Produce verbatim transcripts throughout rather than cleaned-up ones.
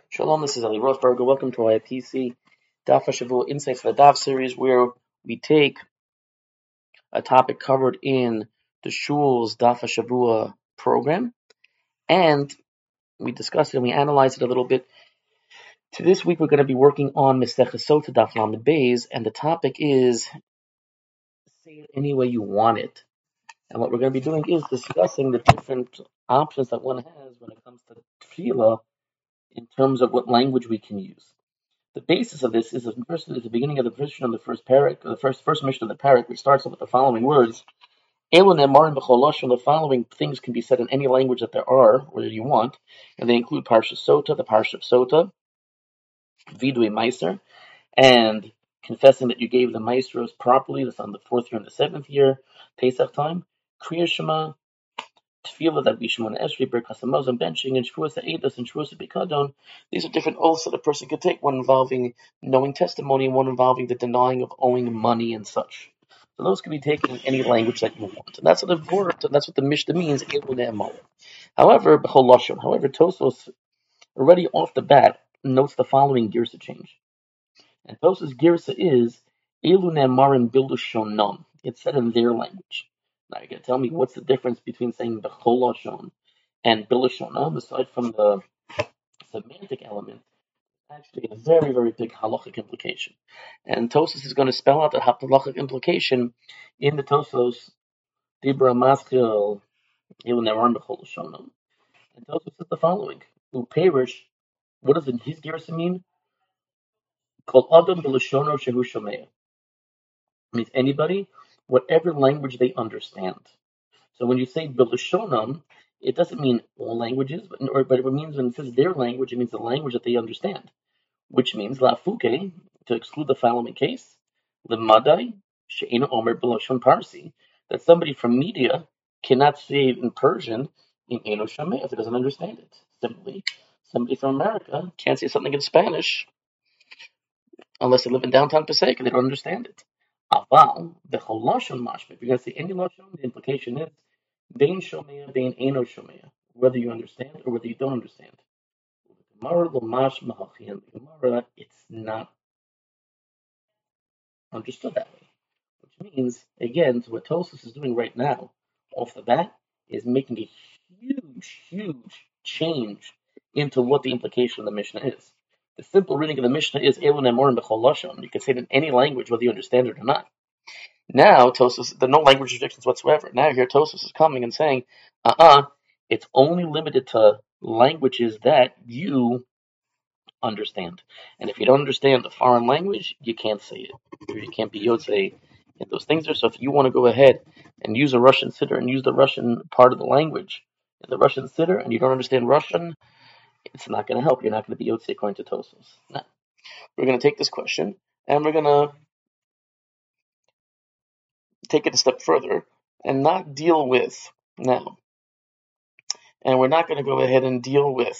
Shalom, this is Eli Rothberger. Welcome to I P C Daf HaShavua Insights for the Daf series, where we take a topic covered in the Shul's Daf HaShavua program, and we discuss it and we analyze it a little bit. To this week, we're going to be working on Masechah Sota Daf Lamed Beis, and the topic is say it any way you want it. And what we're going to be doing is discussing the different options that one has when it comes to tefillah in terms of what language we can use. The basis of this is the first is the beginning of the version of the first parak, the first first mission of the parak, which starts off with the following words: "Elu nemarim b'chol lashon." The following things can be said in any language that there are or that you want, and they include Parsha Sota, the Parsha of Sota, Vidui Meiser, and confessing that you gave the maestros properly. That's on the fourth year and the seventh year, Pesach time. Kriya Shema, Tefillah that we Shemona Esrei, Birkas Hamazon, benching, and Shavuos Eidos, and Shavuos Bikadon. These are different oaths that a person could take, one involving knowing testimony and one involving the denying of owing money and such. So those can be taken in any language that you want. And that's what the word, that's what the Mishnah means, Elu Ne'emar. However, B'chol Lashon, however, Tosfos already off the bat notes the following girsa change. And Tosfos girsa is Elu Ne'emarim Bilushonam. It's said in their language. Now you're going to tell me what's the difference between saying B'chol Lashon and Bilashonam, aside from the semantic element, actually a very, very big halachic implication. And Tosfos is going to spell out the halachic implication in the Tosfos Dibra Maskil Elu Ne'emarim B'chol Lashonam. And Tosfos says the following: Uperish, what does it, his girsa mean? Kol Adam Bilashono Shehu Shomea. Means anybody, whatever language they understand. So when you say Bilashonam, it doesn't mean all languages, but, or, but it means when it says their language, it means the language that they understand, which means La Fuke, to exclude the following case, Lemadai, She'ena Omer Bilashon Parsi, that somebody from media cannot say in Persian in Eno Shameh if it doesn't understand it. Simply, somebody from America can't say something in Spanish unless they live in downtown Passaic and they don't understand it. Aval, b'chol lashon mashma. If you're going to say any lashon, the implication is bein shomea, bein eno shomea, whether you understand or whether you don't understand. Gemara lo mashma hachian. Gemara, it's not understood that way, which means again, so what Tosfos is doing right now, off the bat, is making a huge, huge change into what the implication of the Mishnah is. The simple reading of the Mishnah is Elu Ne'emarim B'chol Lashon. You can say it in any language, whether you understand it or not. Now, Tosfos, there are no language restrictions whatsoever. Now here Tosfos is coming and saying, uh-uh, it's only limited to languages that you understand. And if you don't understand a foreign language, you can't say it. Or you can't be Yotzei in those things there. So if you want to go ahead and use a Russian siddur and use the Russian part of the language in the Russian siddur and you don't understand Russian, it's not going to help. You're not going to be Yotzei according to Tosfos. Now, we're going to take this question and we're going to take it a step further and not deal with now. And we're not going to go ahead and deal with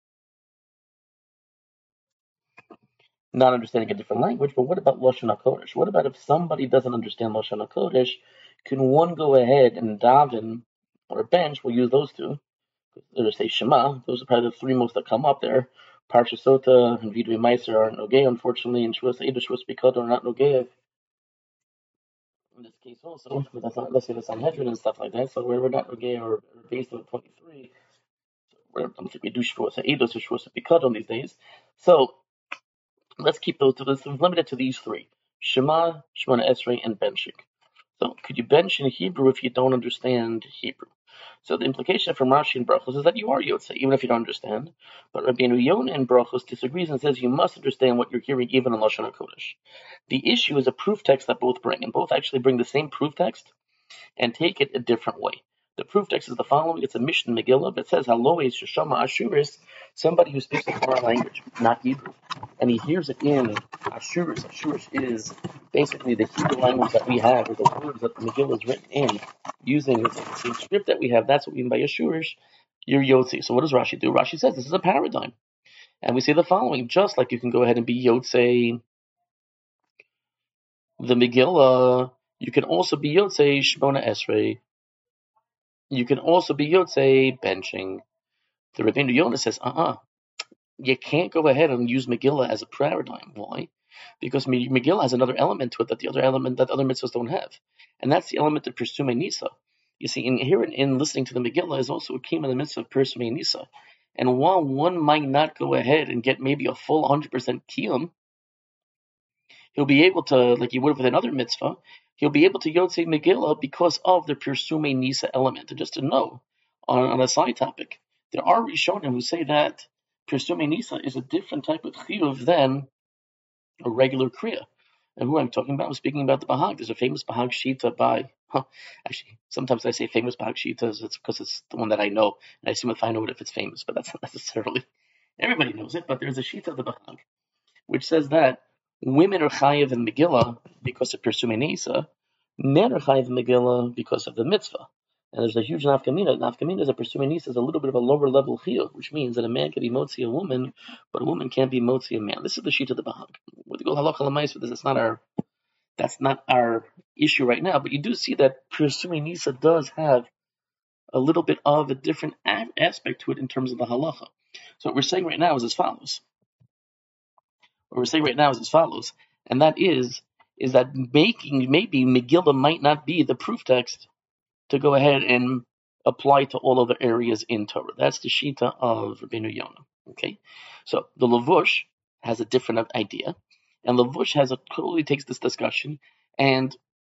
not understanding a different language, but what about Lashon HaKodesh? What about if somebody doesn't understand Lashon HaKodesh? Can one go ahead and daven or bench? We'll use those two. Or say Shema. Those are probably the three most that come up there. Parsha Sota and Vidui Meiser are Nogei, unfortunately, and Shavuos Eidos, Shavuos Bikadon are not Nogei. In this case also, but that's not, let's say the Sanhedrin and stuff like that. So where we're not Nogei or, or based on twenty-three, I don't think we do Shavuos Eidos or Shavuos Bikadon these days. So let's keep those. Let's limit it to these three: Shema, Shemona Esrei, and benching. So could you bench in Hebrew if you don't understand Hebrew? So the implication from Rashi and Brachos is that you are Yotzei, even if you don't understand. But Rabbeinu Yonah in Brachos disagrees and says you must understand what you're hearing even in Lashon HaKodesh. The issue is a proof text that both bring, and both actually bring the same proof text and take it a different way. The proof text is the following. It's a Mishnah Megillah that says, Haloes Sheshama Ashuris, somebody who speaks a foreign language, not Hebrew. And he hears it in Ashuris. Ashuris is basically the Hebrew language that we have, or the words that the Megillah is written in, using the same script that we have. That's what we mean by Ashuris. You're Yotzi. So what does Rashi do? Rashi says this is a paradigm. And we say the following, just like you can go ahead and be Yotzei the Megillah, you can also be Yotzei Shemona Esrei. You can also be Yotzei benching. The Rabbeinu Yonah says, uh-uh. you can't go ahead and use Megillah as a paradigm. Why? Because Megillah has another element to it that the other element that other mitzvahs don't have, and that's the element of Pirsumei Nisa. You see, in here in listening to the Megillah is also a key in the mitzvah of Pirsumei Nisa. And while one might not go ahead and get maybe a full one hundred percent kiyum, he'll be able to, like he would with another mitzvah, he'll be able to Yotzei Megillah because of the Pirsumei Nisa element. And just to know, on, on a side topic, there are Rishonim who say that Pirsumei Nisa is a different type of chiyuv than a regular kriya. And who I'm talking about, I'm speaking about the Bahag. There's a famous Bahag Shita by, huh, actually, sometimes I say famous Bahag Shitas, it's because it's the one that I know, and I assume if I know it if it's famous, but that's not necessarily, everybody knows it, but there's a Shita of the Bahag, which says that women are chayiv in Megillah because of Pirsumei Nisa, men are chayiv in Megillah because of the mitzvah. And there's a huge nafkamina. Nafkamina is a Pirsumei Nisa is a little bit of a lower level chiyuv, which means that a man can be motzi a woman, but a woman can't be motzi a man. This is the sheet of the Bahag. With the go halacha l'mais with this, it's not our, that's not our issue right now. But you do see that Pirsumei Nisa does have a little bit of a different a- aspect to it in terms of the halacha. So what we're saying right now is as follows. What we're saying right now is as follows, and that is, is that making maybe Megillah might not be the proof text to go ahead and apply to all other areas in Torah. That's the Shita of Rabbeinu Yonah. Okay, so the Lavush has a different idea, and Lavush has a totally takes this discussion and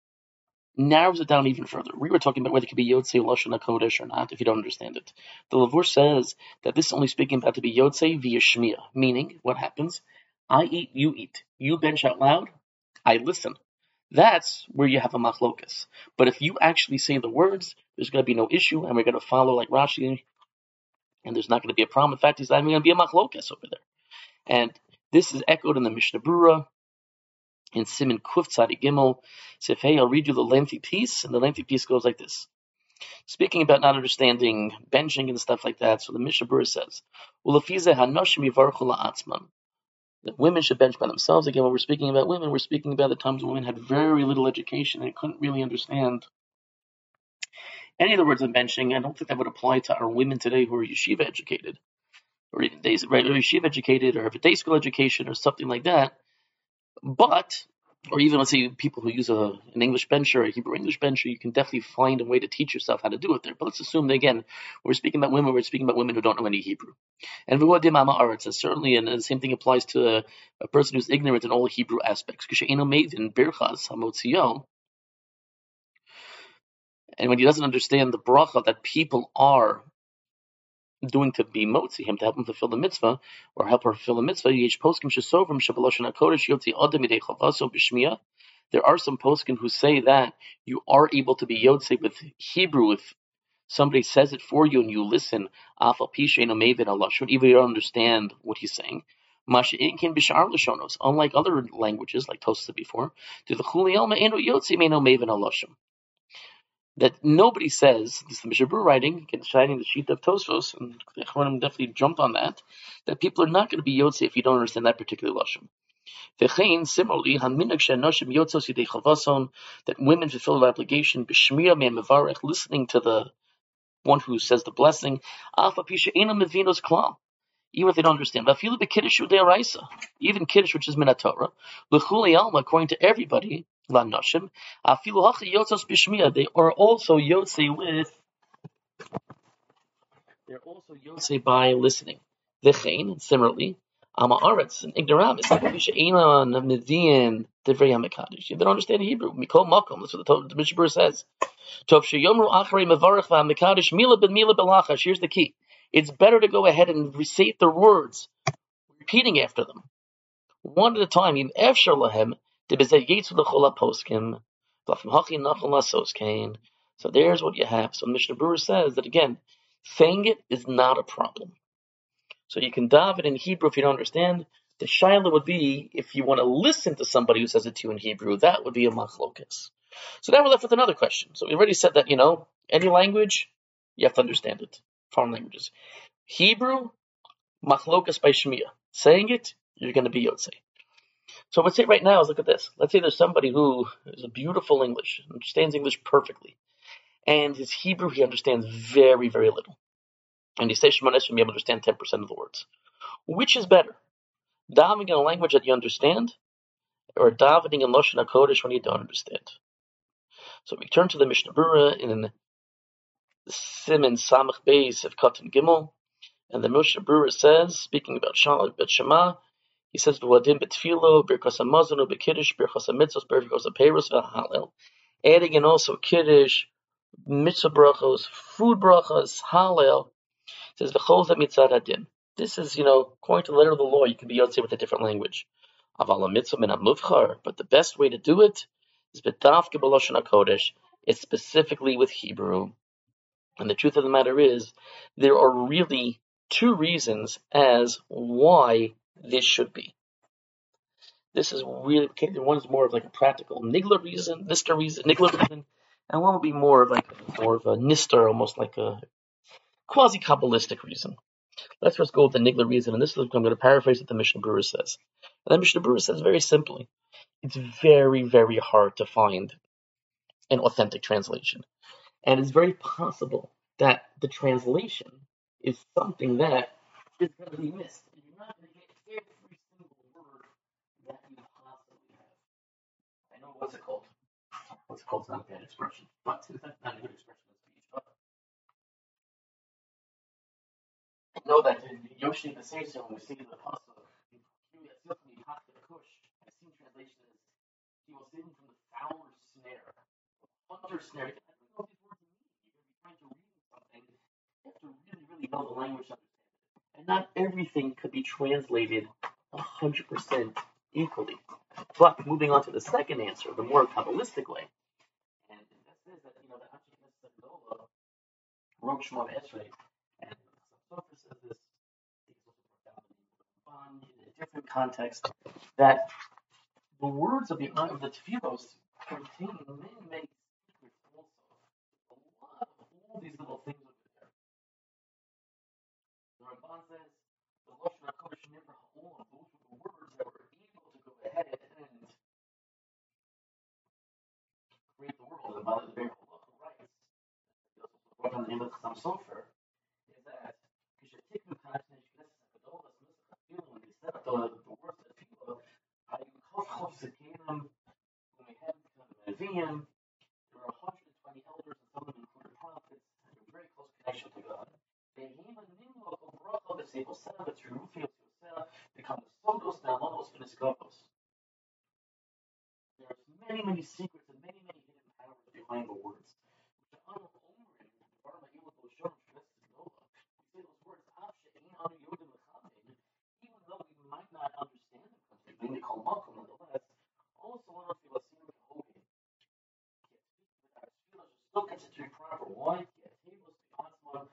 narrows it down even further. We were talking about whether it could be Yotzei Lashon HaKodesh or not, if you don't understand it. The Lavush says that this is only speaking about to be Yotzei via Shmiya, meaning what happens? I eat, you eat. You bench out loud, I listen. That's where you have a machlokas. But if you actually say the words, there's going to be no issue, and we're going to follow like Rashi, and there's not going to be a problem. In fact, there's not even going to be a machlokas over there. And this is echoed in the Mishnah Brura, in Siman Kuf Tzadi Gimel. So, hey, I'll read you the lengthy piece, and the lengthy piece goes like this. Speaking about not understanding benching and stuff like that, so the Mishnah Brura says, "Ulefize hanoshim yivarchu la'atzman." That women should bench by themselves. Again, when we're speaking about women, we're speaking about the times when women had very little education and couldn't really understand any of the words of benching. I don't think that would apply to our women today who are yeshiva educated, or even days, right, or yeshiva educated, or have a day school education, or something like that. But, or even let's say people who use a, an English bencher, a Hebrew English bencher, you can definitely find a way to teach yourself how to do it there. But let's assume that again, we're speaking about women, we're speaking about women who don't know any Hebrew. And v'huadim ama aretz, certainly, and the same thing applies to a, a person who's ignorant in all Hebrew aspects. K'she'eno meidin birchas hamotzio, and when he doesn't understand the bracha that people are doing to be motzi him, to help him fulfill the mitzvah, or help her fulfill the mitzvah, yesh poskim shesovrim shebaloshon hakodesh yotzi adam midei chavaso b'shmiya. There are some poskim who say that you are able to be yotzi with Hebrew if somebody says it for you and you listen, afal pishein omevin alashon, even you don't understand what he's saying. Masha'in can b'shar lashonos, unlike other languages, like Tosas said before, to the chuli elma eno yotzi meino omevin alashon. That nobody says, this is the Mishnah Brura writing, citing the sheet of Tosfos, and the Achronim definitely jumped on that, that people are not going to be Yotzei if you don't understand that particular Lashon. V'chein, similarly, haminag she'anoshim yotzos yidei chavason, that women fulfill their obligation, b'shmiya me'em mevarech, listening to the one who says the blessing, afa pisha enam mevinos klal, even if they don't understand. V'afilu b'kiddush u'de'araisa, even kiddush, which is min haTorah, l'chuli alma, according to everybody, la'noshim, afilu hacha yotzos b'shmiya, they are also yotzei with, they're also yotzei by listening. V'chein, similarly, ama aretz, an ignoramus, pisha enam mevian divrei hamikadosh, they don't understand Hebrew. Mikol makom, that's what the, the Mishnah Brura says. Tov sheyomru acharei mevarech v'hamikadosh mila ben mila belachash. Here's the key. It's better to go ahead and recite the words, repeating after them, one at a time. Im efshar lahem debezeh yetzu l'chol haposkim v'afim hachi nachal lasos kain. So there's what you have. So Mishnah Brura says that again, saying it is not a problem. So you can daven in Hebrew if you don't understand. The shaila would be if you want to listen to somebody who says it to you in Hebrew, that would be a machlokas. So now we're left with another question. So we already said that, you know, any language, you have to understand it. Foreign languages. Hebrew, machlokas by shmiya. Saying it, you're going to be yotzei. So let's say right now is look at this. Let's say there's somebody who is a beautiful English, understands English perfectly. And his Hebrew, he understands very, very little. And he says Shemona Esrei, be able to understand ten percent of the words. Which is better, davening in a language that you understand, or davening in Lashon HaKodesh when you don't understand? So we turn to the Mishnah Berurah in Siman Samach Beis of Katan Gimel, and the Mishnah Berurah says, speaking about Bet Shema, he says, "V'vadim betfilo, birkas hamazon, bekiddush, birkas hamitzvos, birkas hapeiros, v'halel." Adding in also kiddush, mitzvah brachos, food brachos, halel. It says v'chol ze mitzad hadin. This is, you know, according to the letter of the law, you can be yotzei with a different language. Aval mitzvah min hamuvchar, but the best way to do it is b'dafke b'lashon hakodesh. It's specifically with Hebrew. And the truth of the matter is, there are really two reasons as why this should be. This is really, one is more of like a practical nigla reason, nister reason, nigla reason, and one will be more of like more of a nister, almost like a quasi-kabbalistic reason. Let's first go with the nigla reason, and this is I'm going to paraphrase what the Mishnah Berurah says. And the Mishnah Berurah says very simply, it's very, very hard to find an authentic translation. And it's very possible that the translation is something that is going to be missed. You're not going to get every single word that you possibly have. I know what's it called. What's it called? It's not a bad expression, but it's not a good expression of speech. But I know that in Yoshi the Sage, when we see the apostle, I've seen translation is he will save him from the fowler snare, hunter snare. I don't know these words mean. You're going to be trying to read something. You have to really, really know the language to understand it. And not everything could be translated one hundred percent equally. But moving on to the second answer, the more Kabbalistic way, and that says that, you know, the Ashkenaz Sagola wrote Shemot Esrei, and Sofer says this, in a different context, that the words of the of the Tefillos contain many, many secrets also. A lot of all these little things over there. The Ramban says the Lashon HaKodesh Nivra Ha'olam, those were the words that were able to go ahead and create the world. And by the way, Halacha writes, he also wrote on the name of the Chassam Sofer, is that Kishatiknu Kanashnesh Knesset HaGadolas Nusach HaTefillah, when they set up the, the words of the Tefillah, Hayukov Chov Zekenim, Umehem Neviim, there were one hundred twenty elders, and some of them included prophets, and a very close connection to God. They came and knew of the bracha, the Sefer Seh, the Terufi of Yosef, become the Sodos, the Alonos, and the Skopos. There's many, many secrets and many, many hidden powers behind the words. We say those words, even though we might not understand them completely, nonetheless, also one of the still considered to be proper. Why? Because there's a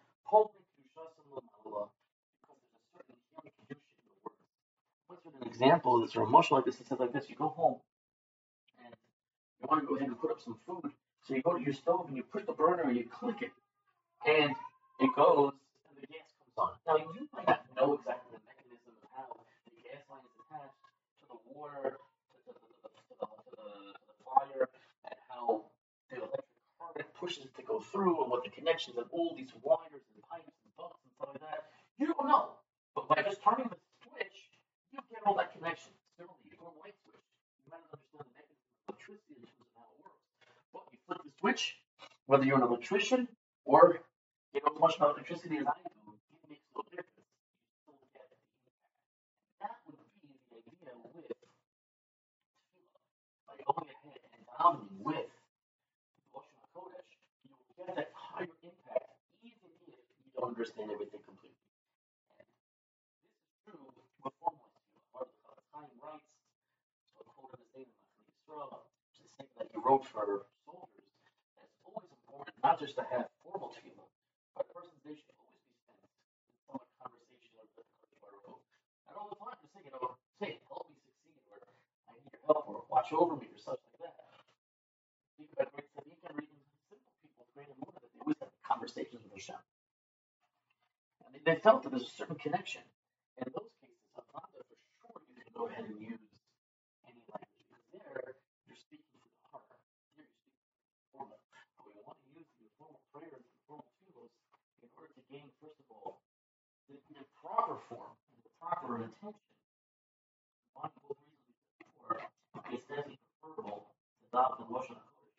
certain healing condition in the words. What's an example is, or a much like this, it says like this: you go home and you want to go ahead and put up some food, so you go to your stove and you push the burner and you click it, and it goes and the gas comes on. Now you might not know exactly the mechanism of how the gas line is attached to the water, to the, to the, to the, to the, to the fire, and how the electric current pushes it to go through, and what the connections of all these wires and pipes and bolts and stuff like that. You don't know, but by just turning the switch, you get all that connection. Similarly, you put a light switch, you might not understand the mechanism of electricity in terms of how it works, but you flip the switch, whether you're an electrician or you know as much about electricity as I do, it makes no difference. You still get the impact. That would be the idea with tefillah. By going ahead and davening with Lashon HaKodesh, you will get that higher impact even if you don't understand everything completely. And this is true with formal tefillah. Our Chaim writes, so a quote of his name in Machane Yisrael, which is the same that he wrote for soldiers, that it's always important not just to have formal tefillah, but a person's day should always be spent in some conversation with the Kodesh Baruch Hu. And all the time to say, you know, say, help me succeed, or I need your help, or watch over me, or such like that. Think about great tzaddikim, or even simple people, great emunah, that they always have conversations with Hashem. And they, they felt that there's a certain connection. And in those cases, Avada, for sure, you can go ahead and use any language, because there, you're speaking from the heart. There, you're speaking from the formal. But we want to use the formal prayers and formal tefillos in order to gain, first of all, the, the proper form, and the proper word intention. One of the reasons before it's definitely preferable to adopt the Lashon HaKodesh.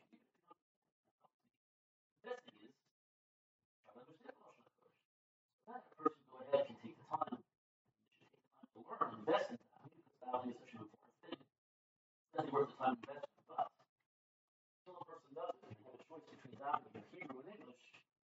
The best thing is try to understand the Lashon HaKodesh. So that a person go ahead can take the time, should take the time to learn and invest in that. Because davening is such an important thing. It's definitely worth the time to invest in. But until a person does it, and they have a choice between davening in Hebrew and English,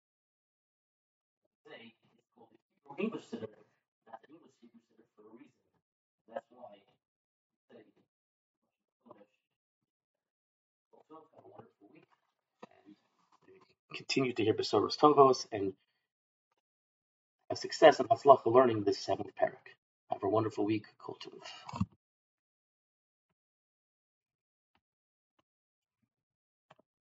say it's called the Hebrew English Siddur, not the English Hebrew Siddur for a reason. That's why we say Kodesh. Also, have a wonderful week, and continue to hear Besoros Tovos and have success and Hatzlacha learning this seventh parak. Have a wonderful week. Kol Tov.